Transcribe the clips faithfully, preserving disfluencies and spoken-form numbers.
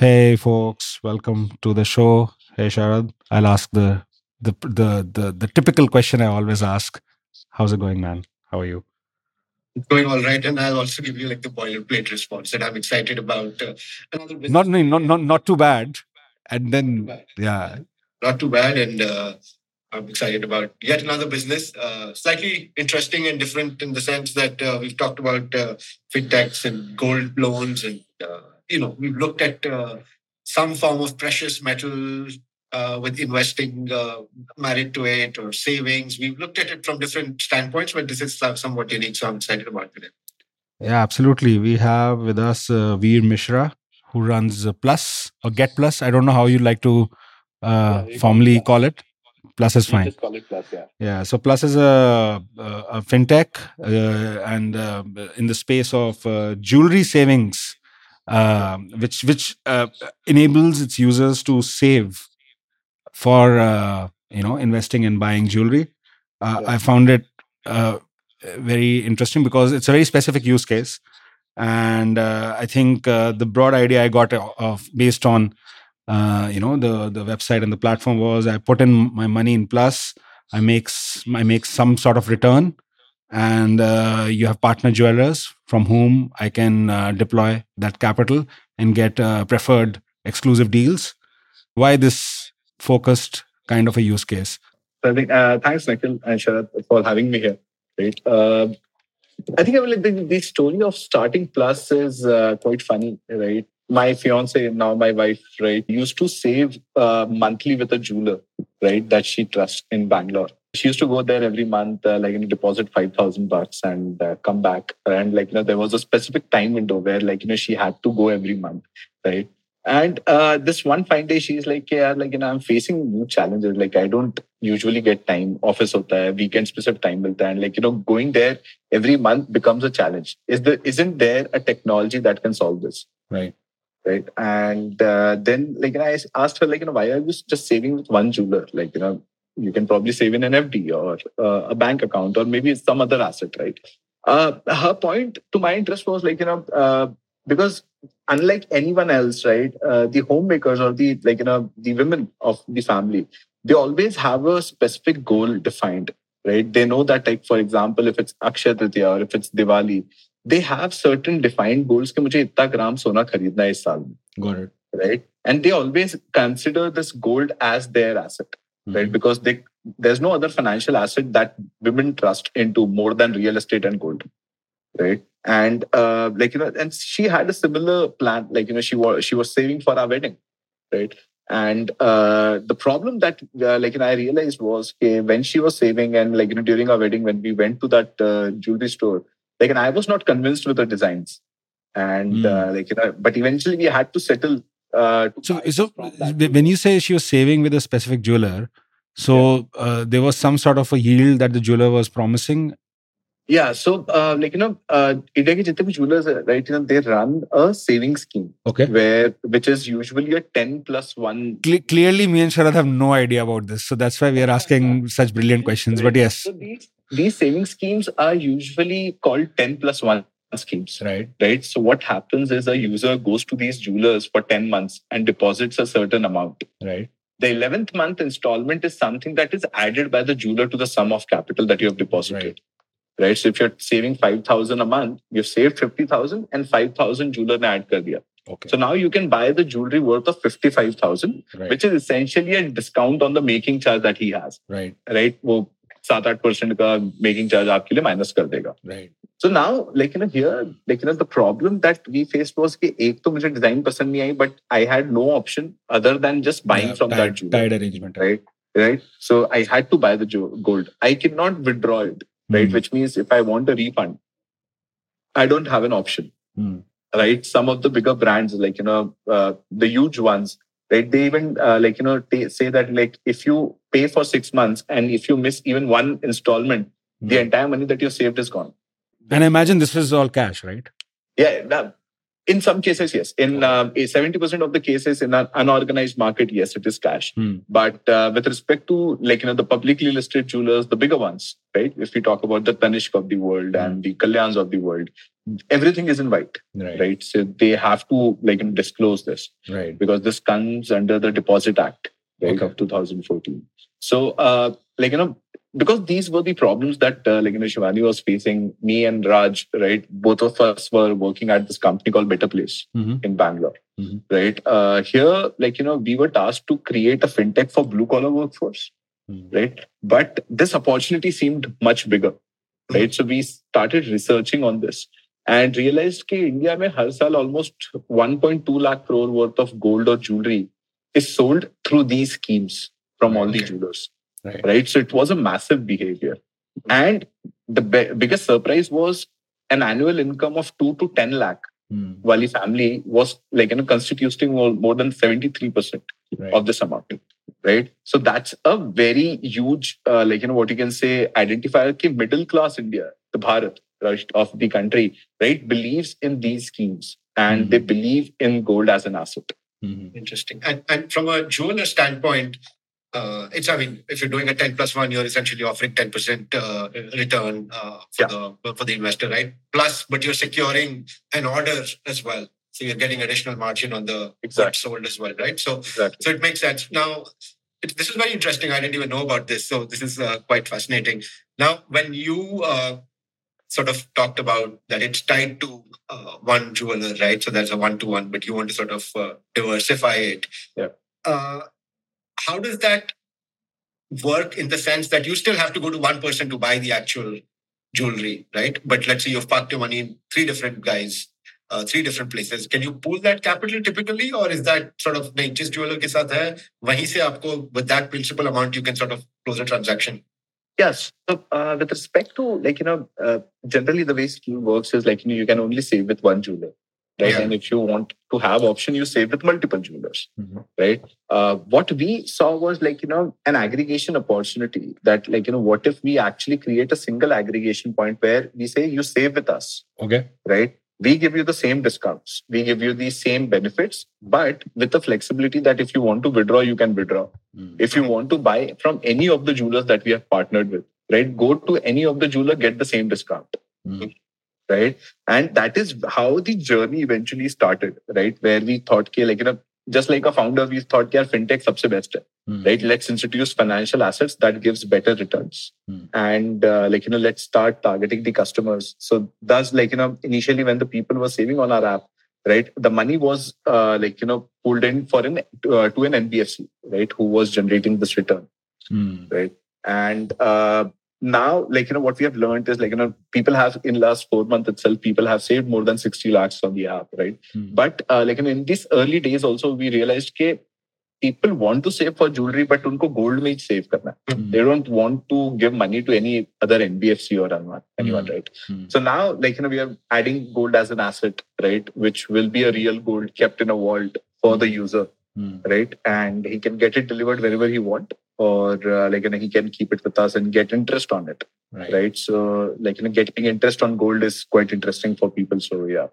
Hey folks, welcome to the show. Hey Sharad, I'll ask the the the the, the typical question I always ask. How's it going, man? How are you? It's going all right, and I'll also give you like the boilerplate response that I'm excited about uh, another Not business. no, not not not too bad. And Not too then bad. yeah, Not too bad, and uh, I'm excited about yet another business. Uh, slightly interesting and different in the sense that uh, we've talked about uh, fintechs and gold loans, and uh, you know we've looked at uh, some form of precious metal uh, with investing uh, married to it or savings. We've looked at it from different standpoints, but this is some- somewhat unique, so I'm excited about it. yeah, absolutely. We have with us uh, Veer Mishra, who runs uh, Plus or Get Plus. I don't know how you like to uh, Yeah, you call it formally plus. call it. Plus is You fine. just call it plus, yeah. Yeah, so Plus is a, a, a fintech uh, and uh, in the space of uh, jewelry savings, uh, which which uh, enables its users to save for uh, you know investing and buying jewelry. Uh, Yeah. I found it uh, very interesting because it's a very specific use case, and uh, I think uh, the broad idea I got of based on uh, you know the the website and the platform was I put in my money in Plus. I makes I make some sort of return, and uh, you have partner jewelers from whom I can uh, deploy that capital and get uh, preferred exclusive deals. Why this focused kind of a use case? So I think uh, thanks, Nikhil and Sharad, for having me here. Right. Uh, I think I mean, like the, the story of starting Plus is uh, quite funny, right? My fiance, now my wife, right, used to save uh, monthly with a jeweler, right, that she trusts in Bangalore. She used to go there every month, uh, like, you know, deposit five thousand bucks and uh, come back. And, like, you know, there was a specific time window where, like, you know, she had to go every month, right? And uh, this one fine day, she's like, yeah, like, you know, I'm facing new challenges. Like, I don't usually get time. Office hota hai, weekend specific time milta hai. And, like, you know, going there every month becomes a challenge. Is there isn't there a technology that can solve this? Right. Right. And uh, then like you know, I asked her like, you know, why are you just saving with one jeweler? Like, you know, you can probably save in an F D or uh, a bank account or maybe some other asset, right? Uh, her point to my interest was like, you know, uh, because unlike anyone else, right, uh, the homemakers or the like, you know, the women of the family, they always have a specific goal defined, right? They know that, like, for example, if it's Akshaya Tritiya or if it's Diwali, they have certain defined goals कि मुझे इतना ग्राम सोना खरीदना है इस साल में. Got it. Right? And they always consider this gold as their asset, Mhm. right? Because they there's no other financial asset that women trust into more than real estate and gold, right? And uh, like you know, and she had a similar plan. Like you know, she was she was saving for our wedding, right? And uh, the problem that uh, like you know, I realized was okay, when she was saving and like you know during our wedding when we went to that uh, jewelry store, like and I was not convinced with the designs, and Mm. uh, like you know, but eventually we had to settle. Uh, to So, buy so from that when jeweler. you say she was saving with a specific jeweler, so uh, there was some sort of a yield that the jeweler was promising. Yeah, so uh, like you know, uh, India ke jitne bhi jewelers hai, right? You know, they run a saving scheme Okay. where which is usually a ten plus one. Cle- clearly, me and Sharad have no idea about this, so that's why we are asking such brilliant questions. But Right. yes, So these these saving schemes are usually called ten plus one schemes. right. Right. So what happens is a user goes to these jewelers for ten months and deposits a certain amount. Right. The eleventh month installment is something that is added by the jeweler to the sum of capital that you have deposited. Right. Right. So if you're saving five thousand a month, you've saved fifty thousand and five thousand jeweler ne add kar diya. Okay. So now you can buy the jewelry worth of fifty-five thousand, Right. which is essentially a discount on the making charge that he has. Right. Right. वो सात आठ percent का making charge आपके लिए minus कर देगा. Right. So now, like you know, here, like you know, the problem that we faced was कि एक तो मुझे डिजाइन पसंद नहीं आई, but I had no option other than just buying Yeah, from tied, that jeweler. tied arrangement. Right. Right. So I had to buy the jo- gold. I cannot withdraw it. Right. Mm. Which means if I want a refund, I don't have an option. Mm. Right. Some of the bigger brands, like you know, uh, the huge ones, right? They even uh, like you know they say that like if you pay for six months and if you miss even one installment, Mm. the entire money that you saved is gone. And I imagine this was all cash, right? Yeah. Now, in some cases, yes. In uh, seventy percent of the cases in an unorganized market, yes, it is cash. Hmm. But uh, with respect to like, you know, the publicly listed jewelers, the bigger ones, right? If we talk about the Tanishq of the world Hmm. and the Kalyans of the world, everything is in white, Right. right? So they have to like disclose this, Right. because this comes under the Deposit Act, right, Okay. of two thousand fourteen. So, uh, like you know, because these were the problems that uh, like you know Shivani was facing. Me and Raj, right, both of us were working at this company called Better Place Mm-hmm. in Bangalore, Mhm. right? Uh, here, like you know, we were tasked to create a fintech for blue collar workforce, Mm-hmm. right? But this opportunity seemed much bigger, right? So we started researching on this and realized that India mein har saal almost one point two lakh crore worth of gold or jewelry is sold through these schemes from all the Okay. jewelers, Right. right? So it was a massive behavior. And the be- biggest surprise was an annual income of two to ten lakh Mm. Wali family was like you know constituting more, more than seventy-three percent Right. of this amount, right? So that's a very huge, uh, like you know what you can say, identifier. Ki middle class India, the Bharat, right, of the country, right, believes in these schemes and Mhm. they believe in gold as an asset. Mhm. Interesting. And, and from a jeweler standpoint, uh, it's, I mean, if you're doing a ten plus one, you're essentially offering ten percent uh, return uh, for, Yeah. the, for the investor, right? Plus, but you're securing an order as well. So you're getting additional margin on the Exactly. goods sold as well, right? So, Exactly. so it makes sense. Now, it, this is very interesting. I didn't even know about this. So this is uh, quite fascinating. Now, when you uh, sort of talked about that it's tied to uh, one jeweler, right? So there's a one-to-one, but you want to sort of uh, diversify it. Yeah. Uh, how does that work in the sense that you still have to go to one person to buy the actual jewelry, right? But let's say you've parked your money in three different guys, uh, three different places. Can you pool that capital typically, or is that sort of नहीं जिस jeweler के साथ है वहीं से आपको with that principal amount you can sort of close a transaction? Yes. So, uh, with respect to like you know, uh, generally the way scheme works is like you know you can only save with one jeweler, right? Yeah. And if you want to have option, you save with multiple jewelers, Mhm. right? Uh, what we saw was like you know an aggregation opportunity. That like you know what if we actually create a single aggregation point where we say you save with us, Okay. right? We give you the same discounts, we give you the same benefits, but with the flexibility that if you want to withdraw, you can withdraw. Mm. If you want to buy from any of the jewelers that we have partnered with, right, go to any of the jeweler, get the same discount, Mm. right? And that is how the journey eventually started, right? Where we thought, ke, like, you know, just like a founder, we thought, ke, fintech sabse best hai, Mm. right? Let's introduce financial assets that gives better returns. Mm. And uh, like, you know, let's start targeting the customers. So thus, like, you know, initially when the people were saving on our app, right, the money was uh, like, you know, pulled in for an uh, to an N B F C, right, who was generating this return, Mm. right? And uh, now, like, you know, what we have learned is like, you know, people have in last four months itself, people have saved more than sixty lakhs on the app, right? Mm. But uh, like, you know, in these early days also, we realized that people want to save for jewelry, but unko gold mein save karna hai. Mm. They don't want to give money to any other N B F C or anyone, anyone, Mm. right? Mm. So now, like, you know, we are adding gold as an asset, right? Which will be a real gold kept in a vault for the user, Mm. right? And he can get it delivered wherever he want, or uh, like, you know, he can keep it with us and get interest on it, Right. right? So, like, you know, getting interest on gold is quite interesting for people. So, yeah.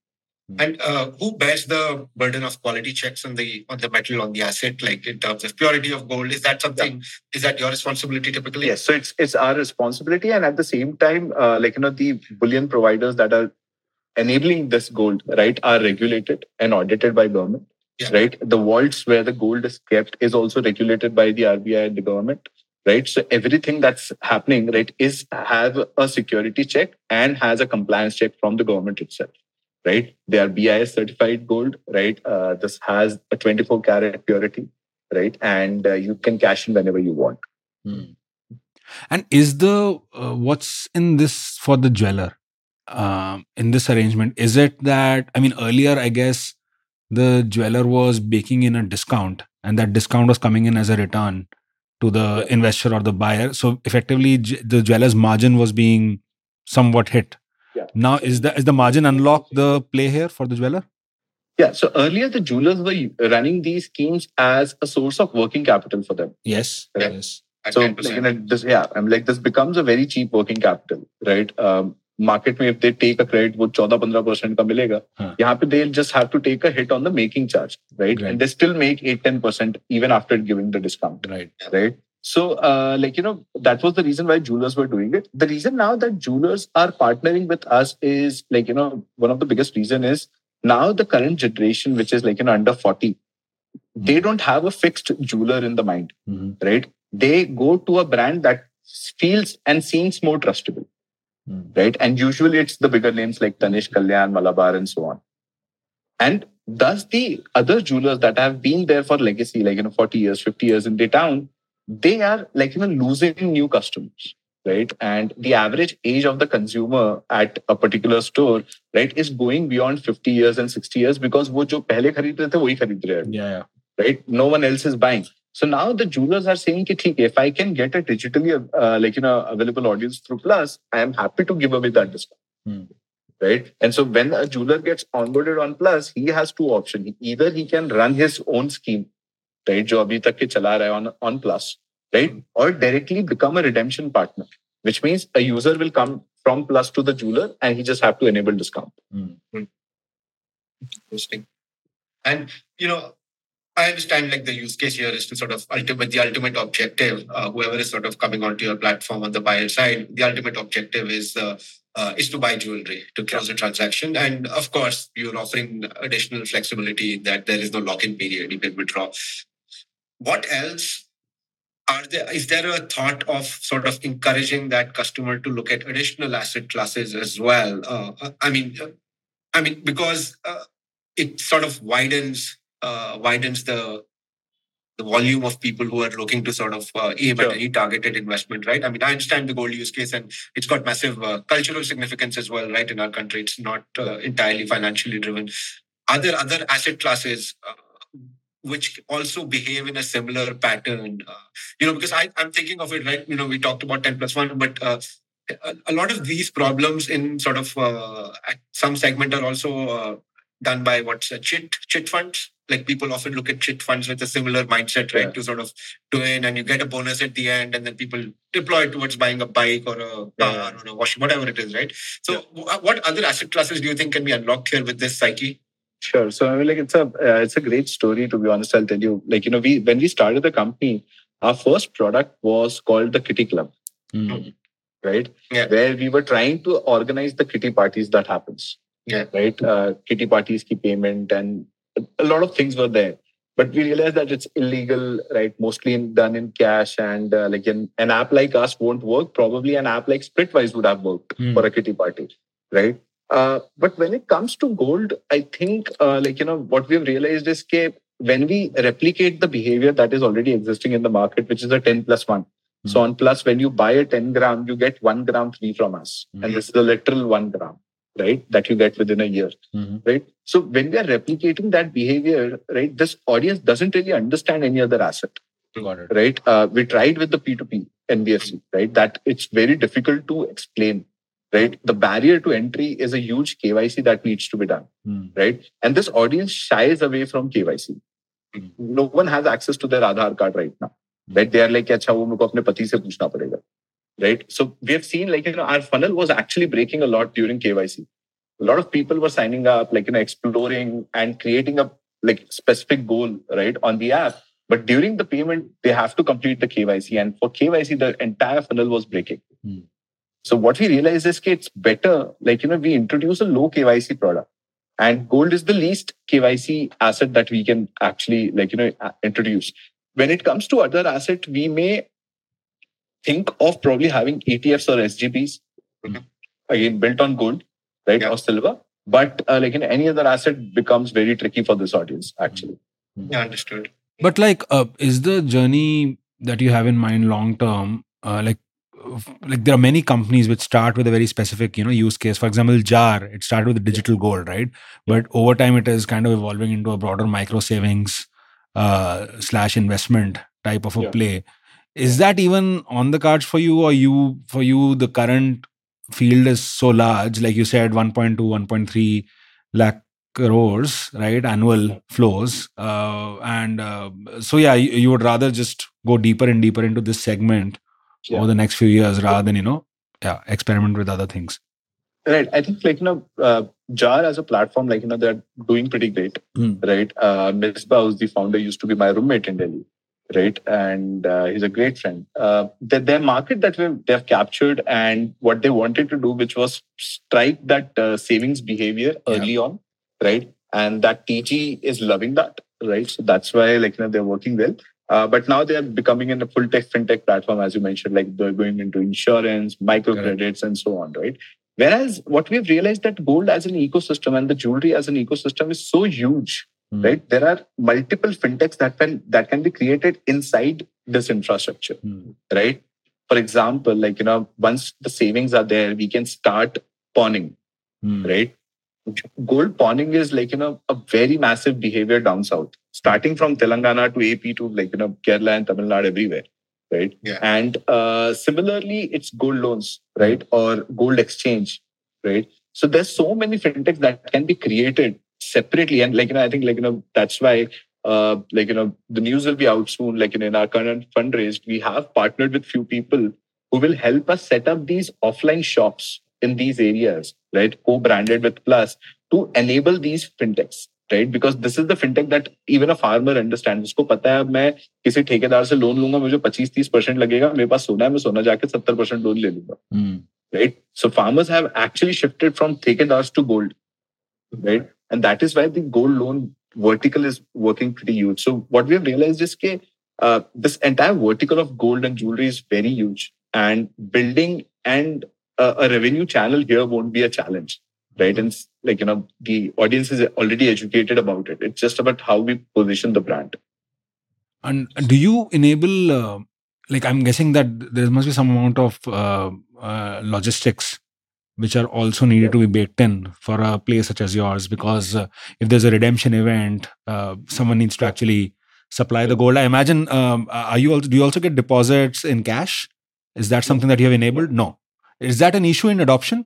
And uh, who bears the burden of quality checks on the on the metal, on the asset, like in terms of purity of gold? Is that something? Is that your responsibility typically? Yes, so it's it's our responsibility, and at the same time, uh, like you know, the bullion providers that are enabling this gold, right, are regulated and audited by government, Yeah. right? The vaults where the gold is kept is also regulated by the R B I and the government, right? So everything that's happening, right, is have a security check and has a compliance check from the government itself, right? They are B I S certified gold, right? Uh, this has a twenty-four karat purity, right? And uh, you can cash in whenever you want. Mm. And is the uh, what's in this for the jeweler um, in this arrangement? Is it that, I mean, earlier I guess the jeweler was baking in a discount, and that discount was coming in as a return to the investor or the buyer. So effectively, j- the jeweler's margin was being somewhat hit. Yeah. Now, is the is the margin unlock the play here for the jeweler? Yeah. So earlier, the jewelers were running these schemes as a source of working capital for them. Yes. Yeah. Yes. At So, ten like, you percent. know, this, yeah, I'm like, this becomes a very cheap working capital, right? Um, market में if they take a credit, वो चौदह पंद्रह percent का मिलेगा. हाँ. यहाँ पे they'll just have to take a hit on the making charge, right? Right. And they still make eight ten percent even after giving the discount, Right. right? So, uh, like, you know, that was the reason why jewelers were doing it. The reason now that jewelers are partnering with us is, like, you know, one of the biggest reason is now the current generation, which is like, you know, under forty, mm-hmm. they don't have a fixed jeweler in the mind, mm-hmm. right? They go to a brand that feels and seems more trustable, mm-hmm. right? And usually it's the bigger names like Tanishq, Kalyan, Malabar, and so on. And thus the other jewelers that have been there for legacy, like, you know, forty years, fifty years in the town, they are like, you know, losing new customers, right? And the average age of the consumer at a particular store, right, is going beyond fifty years and sixty years because wo jo pehle kharid rahe the, wahi kharid rahe hain. Yeah, yeah. Right? No one else is buying. So now the jewelers are saying, ki, if I can get a digitally uh, like, you know, available audience through Plus, I am happy to give away that discount. Hmm. Right? And so when a jeweler gets onboarded on Plus, he has two options. Either he can run his own scheme, right, jo abhi tak ke chala raha hai on, on Plus, right? Or directly become a redemption partner, which means a user will come from Plus to the jeweler and he just have to enable discount. Mm. Interesting. And, you know, I understand like the use case here is to sort of ultimate, the ultimate objective, uh, whoever is sort of coming onto your platform on the buyer side, the ultimate objective is uh, uh, is to buy jewelry to close a transaction. And of course, you're offering additional flexibility that there is no lock-in period, you can withdraw. What else are there? Is there a thought of sort of encouraging that customer to look at additional asset classes as well? Uh, I mean, I mean, because uh, it sort of widens uh, widens the the volume of people who are looking to sort of uh, aim sure. at any targeted investment, right? I mean, I understand the gold use case and it's got massive uh, cultural significance as well, right? In our country, it's not uh, entirely financially driven. Are there other asset classes uh, which also behave in a similar pattern? Uh, you know, because I, I'm thinking of it, right? You know, we talked about ten plus one, but uh, a, a lot of these problems in sort of uh, at some segment are also uh, done by what's a chit, chit funds. Like people often look at chit funds with a similar mindset, right? Yeah. To sort of do in and you get a bonus at the end and then people deploy towards buying a bike or a car yeah. or a washing, whatever it is, right? So yeah. what other asset classes do you think can be unlocked here with this psyche? Sure. So I mean, like it's a uh, it's a great story, to be honest. I'll tell you. Like, you know, we when we started the company, our first product was called the Kitty Club, mm-hmm. right? Yeah. Where we were trying to organize the kitty parties that happens. Yeah. Right. Uh, kitty parties, ki payment, and a lot of things were there. But we realized that it's illegal, right? Mostly in, done in cash, and uh, like an, an app like us won't work. Probably an app like Splitwise would have worked mm. for a kitty party, right? Uh, but when it comes to gold, I think, uh, like, you know, what we've realized is that when we replicate the behavior that is already existing in the market, which is a ten plus one. Mm-hmm. So on Plus, when you buy a ten gram, you get one gram free from us. Mm-hmm. And this is a literal one gram, right? That you get within a year, mm-hmm. right? So when we are replicating that behavior, right, this audience doesn't really understand any other asset. Got it. Right? Uh, we tried with the P two P N B F C, right? That it's very difficult to explain. Right, the barrier to entry is a huge K Y C that needs to be done, mm. right? And this audience shies away from K Y C. Mm. No one has access to their Aadhaar card right now, right? They are like, "Acha, wo mujhe apne pati se puchna padega," right? So we have seen, like, you know, our funnel was actually breaking a lot during K Y C. A lot of people were signing up, like, you know, exploring and creating a like specific goal, right, on the app. But during the payment, they have to complete the K Y C, and for K Y C, the entire funnel was breaking. Mm. So what we realized is that it's better, like, you know, we introduce a low K Y C product, and gold is the least K Y C asset that we can actually, like, you know, introduce. When it comes to other assets, we may think of probably having E T Fs or S G Ps, mm-hmm. again, built on gold, right, yeah. or silver. But uh, like in any other asset becomes very tricky for this audience, actually. Mm-hmm. Yeah, understood. But like, uh, is the journey that you have in mind long term, uh, like, like there are many companies which start with a very specific, you know, use case. For example, Jar, it started with digital gold, right? But over time, it is kind of evolving into a broader micro savings uh, slash investment type of a yeah. play. Is that even on the cards for you, or you for you the current field is so large, like you said, one point two, one point three lakh crores, right? Annual flows, uh, and uh, so yeah, you, you would rather just go deeper and deeper into this segment. Yeah. Over the next few years, rather than, you know, yeah, experiment with other things. Right. I think, like, you know, uh, Jar as a platform, like, you know, they're doing pretty great. Mm. Right. Uh, Misbah, who's the founder, used to be my roommate in Delhi. right? And uh, he's a great friend. Uh, the, their market that we've, they've captured and what they wanted to do, which was strike that uh, savings behavior early yeah. on, right? And that T G is loving that, right? So that's why, like, you know, they're working well. Uh, but now they are becoming in a full tech fintech platform, as you mentioned, like they're going into insurance, microcredits, and so on, right? Whereas what we've realized that gold as an ecosystem and the jewelry as an ecosystem is so huge, mm. right? There are multiple fintechs that can that can be created inside this infrastructure, mm. right? For example, like, you know, once the savings are there, we can start pawning, mm. right? Gold pawning is like, you know, a very massive behavior down south, starting from Telangana to A P to, like, you know, Kerala and Tamil Nadu, everywhere, right? Yeah. And uh, similarly, it's gold loans, right? Or gold exchange, right? So there's so many fintechs that can be created separately. And, like, you know, I think, like, you know, that's why, uh, like, you know, the news will be out soon. Like, you know, in our current fundraise, we have partnered with few people who will help us set up these offline shops in these areas, right? Co-branded with Plus to enable these fintechs, right? Because this is the fintech that even a farmer understands. उसको पता है, मैं किसी ठेकेदार से loan लूंगा, मुझे twenty-five to thirty percent लगेगा, मेरे पास सोना है, मैं सोना जाके seventy percent लोन ले लूंगा, mm. right? So farmers have actually shifted from ठेकेदार्स to gold, right? And that is why the gold loan vertical is working pretty huge. So what we have realized is that uh, this entire vertical of gold and jewelry is very huge, and building and a revenue channel here won't be a challenge, right? And, like, you know, the audience is already educated about it. It's just about how we position the brand. And do you enable, uh, like, I'm guessing that there must be some amount of uh, uh, logistics which are also needed yeah. to be baked in for a place such as yours, because uh, if there's a redemption event, uh, someone needs to actually supply the gold. I imagine, um, are you also, do you also get deposits in cash? Is that something that you have enabled? No. Is that an issue in adoption?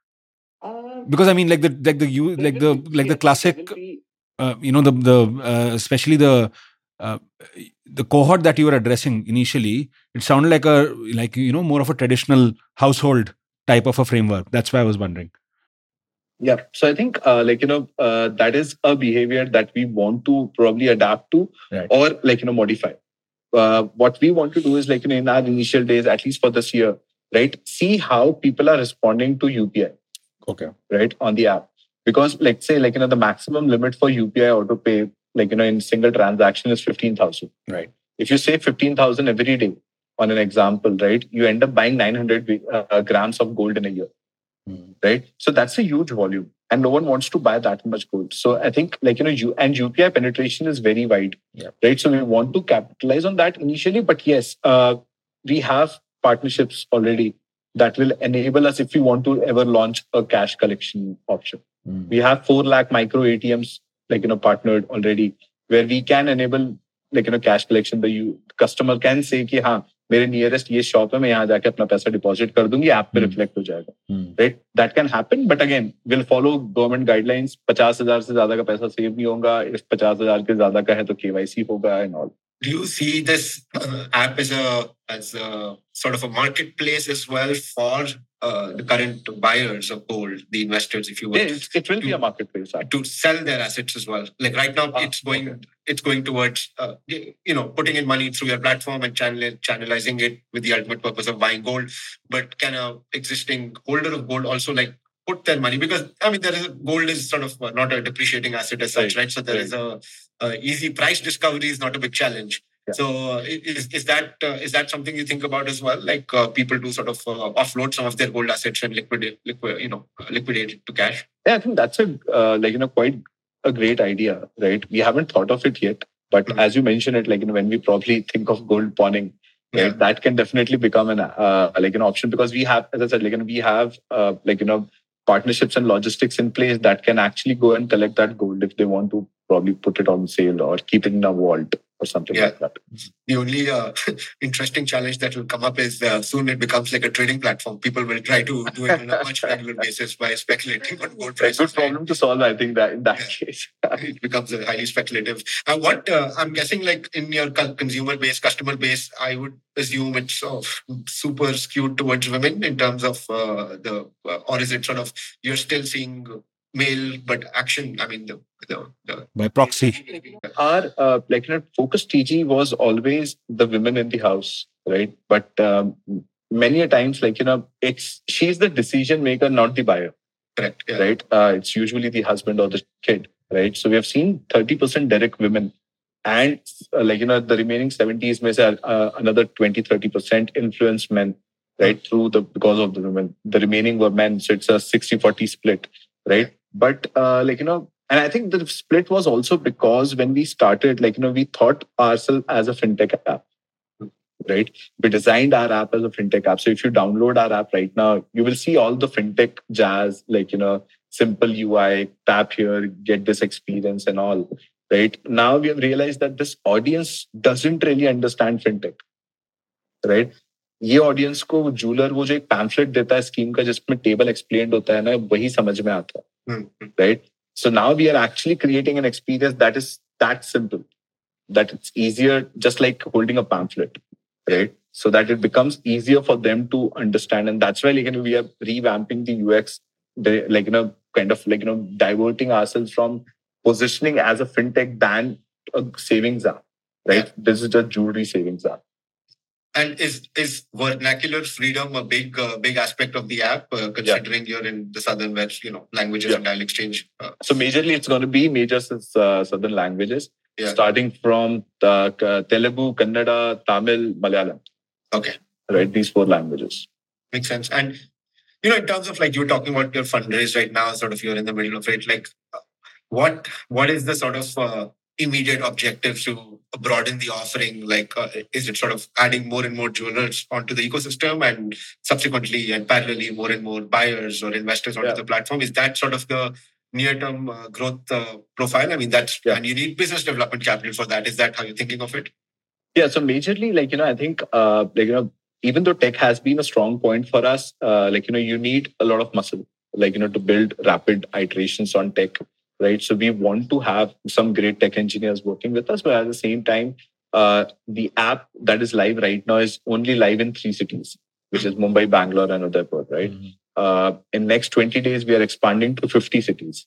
Uh, because I mean, like the like the you like the like the classic, uh, you know, the the uh, especially the uh, the cohort that you were addressing initially, it sounded like a like you know more of a traditional household type of a framework. That's why I was wondering. Yeah, so I think uh, like you know uh, that is a behavior that we want to probably adapt to, right. or like you know modify. Uh, what we want to do is, like, you know, in our initial days, at least for this year, right, see how people are responding to U P I. Okay. Right, on the app. Because, let's say, like, you know, the maximum limit for U P I auto pay, like, you know, in single transaction is fifteen thousand. Right. If you save fifteen thousand every day on an example, right, you end up buying nine hundred uh, grams of gold in a year. Mm. Right. So that's a huge volume. And no one wants to buy that much gold. So I think, like, you know, you and U P I penetration is very wide. Yeah. Right. So we want to capitalize on that initially. But yes, uh, we have partnerships already that will enable us if we want to ever launch a cash collection option. Mm. We have four lakh micro A T Ms, like, you know, partnered already, where we can enable, like, you know, cash collection. The you, customer can say कि हाँ मेरे nearest ये shop है, मैं यहाँ जाके अपना पैसा deposit कर दूंगी, app पे reflect हो जाएगा. Mm. Right? That can happen, but again, we'll follow government guidelines. पचास हजार से ज्यादा का पैसा save नहीं होगा. If पचास हजार के ज्यादा का है तो K Y C होगा and all. Do you see this uh, app as a as a sort of a marketplace as well for uh, the current buyers of gold, the investors, if you will? Yeah, it will to, be a marketplace app. To sell their assets as well. Like right now, ah, it's going okay. it's going towards uh, you know putting in money through your platform and channel, channelizing it with the ultimate purpose of buying gold. But can a existing holder of gold also like put their money, because I mean there is gold is sort of not a depreciating asset as such, right? right? So there right. is a uh, easy price discovery is not a big challenge. Yeah. So is is that uh, is that something you think about as well? Like uh, people to sort of uh, offload some of their gold assets and liquidate, liquid, you know, liquidate it to cash? Yeah, I think that's a uh, like you know quite a great idea, right? We haven't thought of it yet, but mm-hmm. as you mentioned it, like you know when we probably think of gold pawning, right, yeah. that can definitely become an uh, like an option, because we have, as I said, like you know, we have uh, like you know partnerships and logistics in place that can actually go and collect that gold if they want to probably put it on sale or keep it in a vault or something yeah. like that. The only uh, interesting challenge that will come up is uh, soon it becomes like a trading platform. People will try to do it on a much regular basis by speculating on gold prices. A good problem to solve, I think, that in that yeah. case. It becomes a highly speculative. And uh, what uh, I'm guessing, like in your consumer base, customer base, I would assume it's uh, super skewed towards women in terms of uh, the, uh, or is it sort of, you're still seeing male, but action. I mean, the the, the by proxy. Our uh, like you know, focus T G was always the women in the house, right? But um, many a times, like you know, it's she's the decision maker, not the buyer. Correct. Yeah. Right? Uh, it's usually the husband or the kid, right? So we have seen thirty percent direct women, and uh, like you know, the remaining seventies may say uh, another twenty, thirty percent influenced men, right? Through the because of the women. The remaining were men, so it's a sixty forty split, right? But uh, like you know, and I think the split was also because when we started, like you know, we thought ourselves as a fintech app. Right, we designed our app as a fintech app. So if you download our app right now, you will see all the fintech jazz, like you know, simple U I, tap here, get this experience and all. Right now, we have realized that this audience doesn't really understand fintech. Right, ये audience को jeweler वो जो एक pamphlet देता है scheme का जिसमें table explained होता है ना वही समझ में आता है. Right. So now we are actually creating an experience that is that simple, that it's easier, just like holding a pamphlet. Right, so that it becomes easier for them to understand, and that's why like you know, we are revamping the U X, the, like you know, kind of like you know, diverting ourselves from positioning as a fintech than a savings app. Right, yeah. This is a jewelry savings app. And is is vernacular freedom a big uh, big aspect of the app, uh, considering yeah. you're in the southern West, you know, languages yeah. and dialect exchange? Uh, so majorly, it's going to be major uh, southern languages. Yeah. Starting from the, uh, Telugu, Kannada, Tamil, Malayalam. Okay. Right, these four languages. Makes sense. And, you know, in terms of like you're talking about your fundraise right now, sort of you're in the middle of it, like uh, what what is the sort of uh, immediate objective to broaden the offering? Like, uh, is it sort of adding more and more jewelers onto the ecosystem and subsequently and parallelly more and more buyers or investors onto yeah. the platform? Is that sort of the near-term uh, growth uh, profile? I mean, that's yeah. and you need business development capital for that. Is that how you're thinking of it? Yeah. So majorly, like you know, I think uh, like you know, even though tech has been a strong point for us, uh, like you know, you need a lot of muscle, like you know, to build rapid iterations on tech, right? So we want to have some great tech engineers working with us, but at the same time, uh, the app that is live right now is only live in three cities, which is Mumbai, Bangalore, and Udaipur, right? Mm-hmm. Uh, in next twenty days, we are expanding to fifty cities,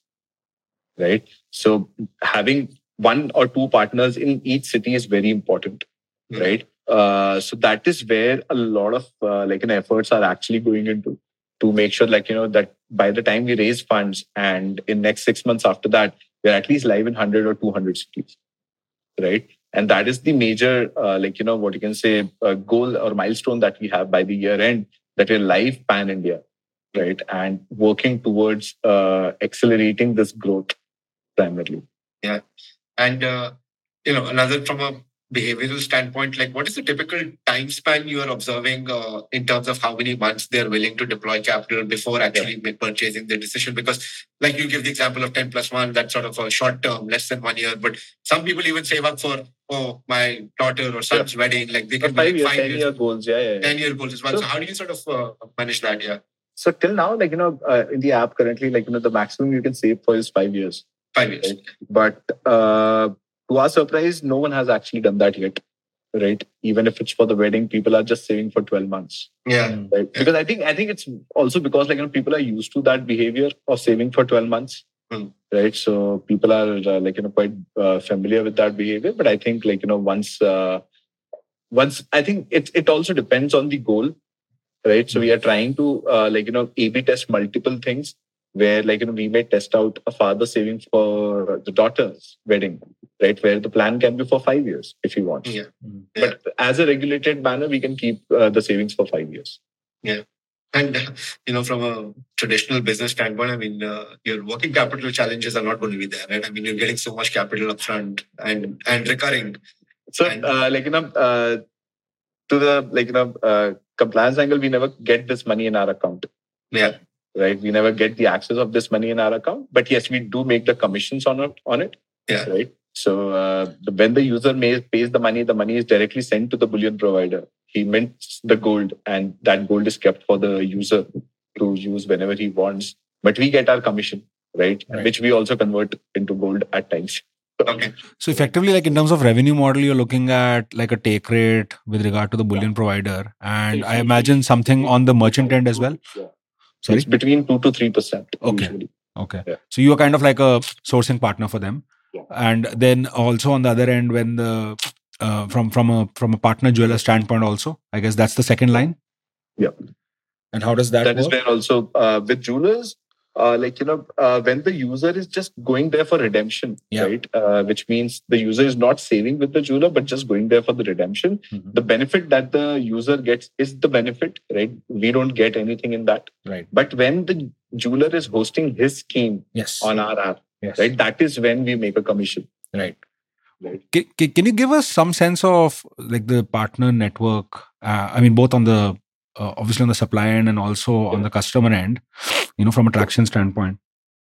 right? So having one or two partners in each city is very important, mm-hmm. right? Uh, so that is where a lot of uh, like you know, efforts are actually going into to make sure, like you know, that by the time we raise funds and in next six months after that, we're at least live in one hundred or two hundred cities, right? And that is the major, uh, like you know, what you can say, uh, goal or milestone that we have by the year end, that we're live pan India. Right, and working towards uh, accelerating this growth primarily. Yeah, and uh, you know, another from a behavioral standpoint, like what is the typical time span you are observing uh, in terms of how many months they're willing to deploy capital before actually yeah. purchasing their decision? Because, like you give the example of ten plus one, that's sort of a short term, less than one year. But some people even save up for oh my daughter or son's yeah. wedding, like they can five be like year, five ten year goals, yeah, yeah, yeah. ten year goals as well. So, so how do you sort of uh, manage that? Yeah. So till now, like, you know, uh, in the app currently, like, you know, the maximum you can save for is five years. Five years. Right? But uh, to our surprise, no one has actually done that yet. Right? Even if it's for the wedding, people are just saving for twelve months. Yeah. Right? Because I think I think it's also because, like, you know, people are used to that behavior of saving for twelve months. Mm. Right? So people are uh, like, you know, quite uh, familiar with that behavior. But I think, like, you know, once, uh, once I think it, it also depends on the goal. Right. So we are trying to uh, like, you know, A B test multiple things where, like, you know, we may test out a father saving for the daughter's wedding, right? Where the plan can be for five years if he wants. Yeah. But yeah. as a regulated manner, we can keep uh, the savings for five years. Yeah. And, you know, from a traditional business standpoint, I mean, uh, your working capital challenges are not going to be there, right? I mean, you're getting so much capital upfront and, and recurring. So, and, uh, like, you know, uh, to the, like, you know, uh, compliance angle, we never get this money in our account. Yeah. Right. We never get the access of this money in our account. But yes, we do make the commissions on it. On it. Yeah. Right. So uh, the, when the user may, pays the money, the money is directly sent to the bullion provider. He mints the gold and that gold is kept for the user to use whenever he wants. But we get our commission, right? right. Which we also convert into gold at times. Okay. So effectively, like in terms of revenue model, you're looking at like a take rate with regard to the bullion yeah. provider. And I imagine something on the merchant end as well. Yeah. Sorry? It's between two to three percent. Okay. Usually. Okay. Yeah. So you are kind of like a sourcing partner for them. Yeah. And then also on the other end, when the uh, from from a from a partner jeweler standpoint, also, I guess that's the second line. Yeah. And how does that That is work? where also uh, with jewelers, uh, like you know, uh, when the user is just going there for redemption, Yeah. right? Uh, which means the user is not saving with the jeweler, but just going there for the redemption. Mhm. The benefit that the user gets is the benefit, right? We don't get anything in that. Right. But when the jeweler is hosting his scheme Yes. on our app, Yes. right, that is when we make a commission. Right. Right. Can, can, can you give us some sense of like the partner network? Uh, I mean, both on the uh, obviously on the supply end and also on Yeah. the customer end, you know, from a traction standpoint.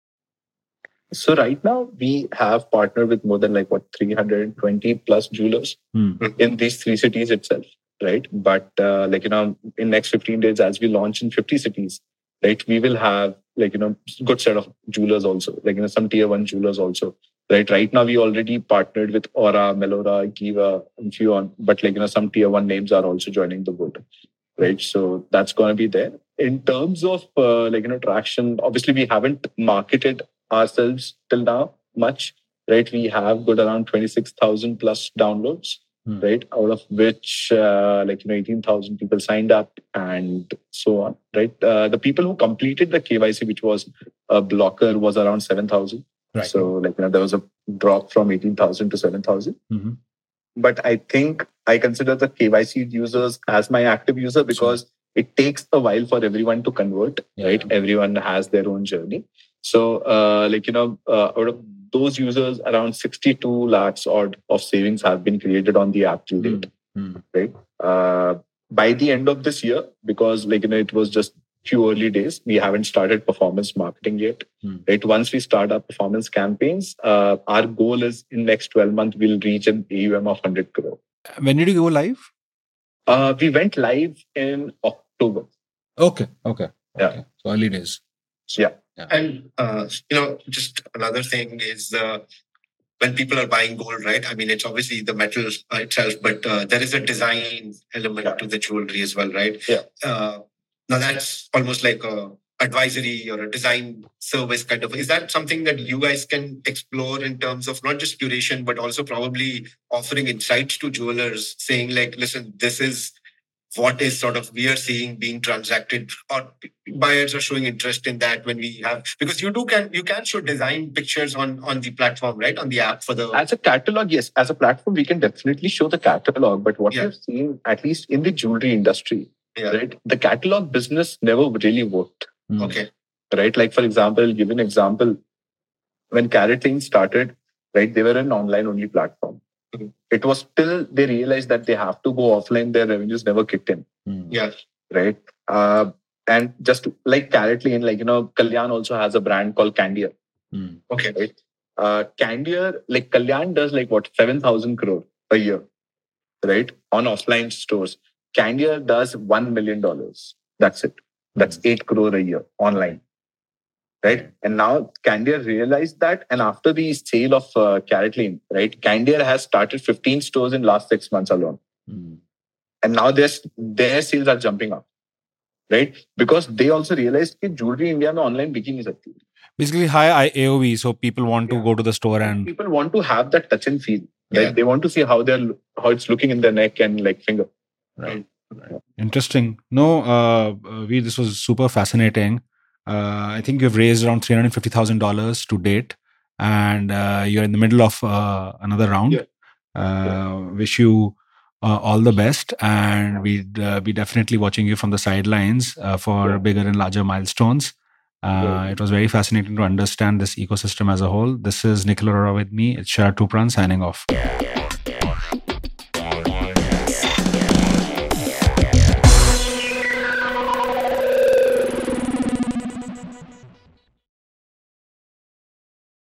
So right now we have partnered with more than like what three hundred twenty plus jewelers Hmm. in these three cities itself, right? But uh, like you know, in next fifteen days, as we launch in fifty cities, right, we will have like you know good set of jewelers also, like you know some tier one jewelers also, right? Right now we already partnered with Aura, Melora, Giva, and few on, but like you know some tier one names are also joining the board, right? So that's going to be there. In terms of uh, like you know traction, obviously we haven't marketed ourselves till now much, right? We have good around twenty-six thousand plus downloads, Hmm. right? Out of which uh, like you know eighteen thousand people signed up and so on, right? Uh, the people who completed the K Y C, which was a blocker, was around seven thousand. Right. So like you know there was a drop from eighteen thousand to seven thousand. Mhm. But I think I consider the K Y C users as my active user because it takes a while for everyone to convert, Yeah. right? Everyone has their own journey. So, uh, like, you know, uh, out of those users, around sixty-two lakhs odd of savings have been created on the app till date, Hmm. right? Uh, by the end of this year, because like, you know, it was just few early days, we haven't started performance marketing yet, Hmm. right? Once we start our performance campaigns, uh, our goal is in next twelve months, we'll reach an A U M of one hundred crore. When did you go live? Uh, we went live in October. Okay. Okay. Yeah. Okay. So early days. Yeah. And, uh, you know, just another thing is uh, when people are buying gold, right? I mean, it's obviously the metal uh, itself, but uh, there is a design element Yeah. to the jewelry as well, right? Yeah. Uh, now that's almost like a advisory or a design service kind of. Is that something that you guys can explore in terms of not just curation, but also probably offering insights to jewelers saying like, listen, this is what is sort of we are seeing being transacted, or buyers are showing interest in that when we have, because you do can you can show design pictures on on the platform, right, on the app for the As a catalog, yes. As a platform, we can definitely show the catalog. But what Yeah. we've seen, at least in the jewelry industry, yeah. right, the catalog business never really worked, Hmm. Okay. right? Like, for example, I'll give you an example. When CaratLane started, right, they were an online-only platform. Mhm. It was till they realized that they have to go offline, their revenues never kicked in, Hmm. Yeah. right? Uh, and just like CaratLane, like, you know, Kalyan also has a brand called Candier. Hmm. Okay. Right. Uh, Candier, like Kalyan does like what, seven thousand crore a year, right? On offline stores. Candier does one million dollars. That's it. That's eight crore a year online, right? And now Candier realized that. And after the sale of uh, CaratLane, right, Candier has started fifteen stores in last six months alone. Hmm. And now their, their sales are jumping up, right? Because they also realized that jewelry India mein online biki nahi sakti. Basically, high A O V, so people want to Yeah. go to the store and People want to have that touch and feel, right? Yeah. They want to see how they're how it's looking in their neck and like finger. right. Interesting. No, uh, uh, Veer, this was super fascinating. Uh, I think you've raised around three hundred fifty thousand dollars to date, and uh, you're in the middle of uh, another round. Yeah. Uh, wish you uh, all the best, and we'd uh, be definitely watching you from the sidelines uh, for Yeah. bigger and larger milestones. Uh, Yeah. It was very fascinating to understand this ecosystem as a whole. This is Nikhil Arora with me. It's Sharad Tupran signing off.